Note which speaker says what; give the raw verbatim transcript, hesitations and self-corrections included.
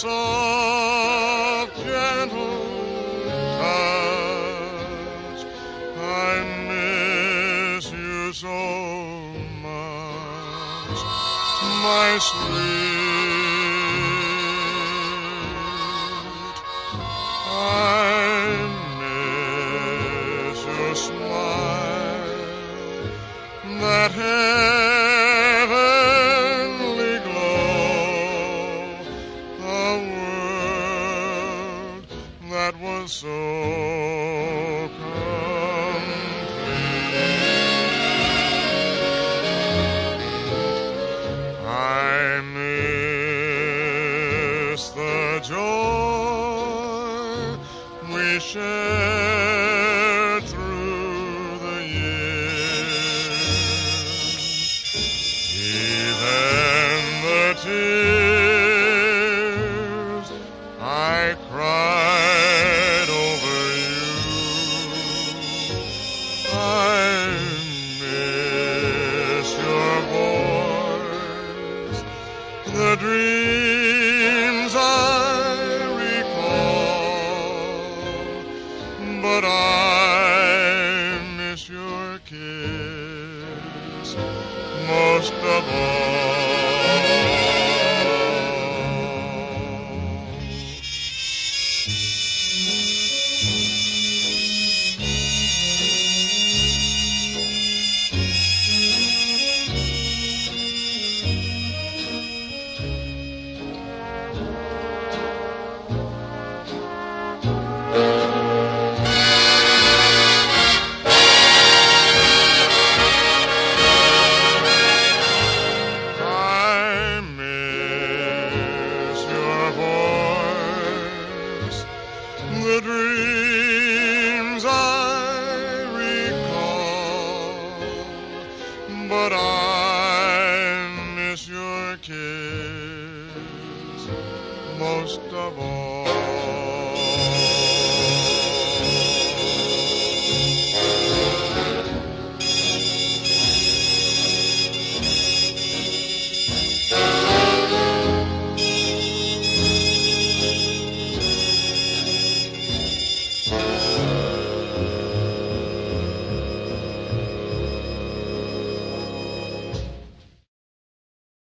Speaker 1: soft, gentle touch. I miss you so much, my sweet. I miss your smile, that heavenly glow, a world that was so complete. I miss the joy we shared through the years, even the tears I cried over you. I miss your voice, the dreams I but I miss your kiss most of all. The dreams I recall, but I miss your kiss most of all.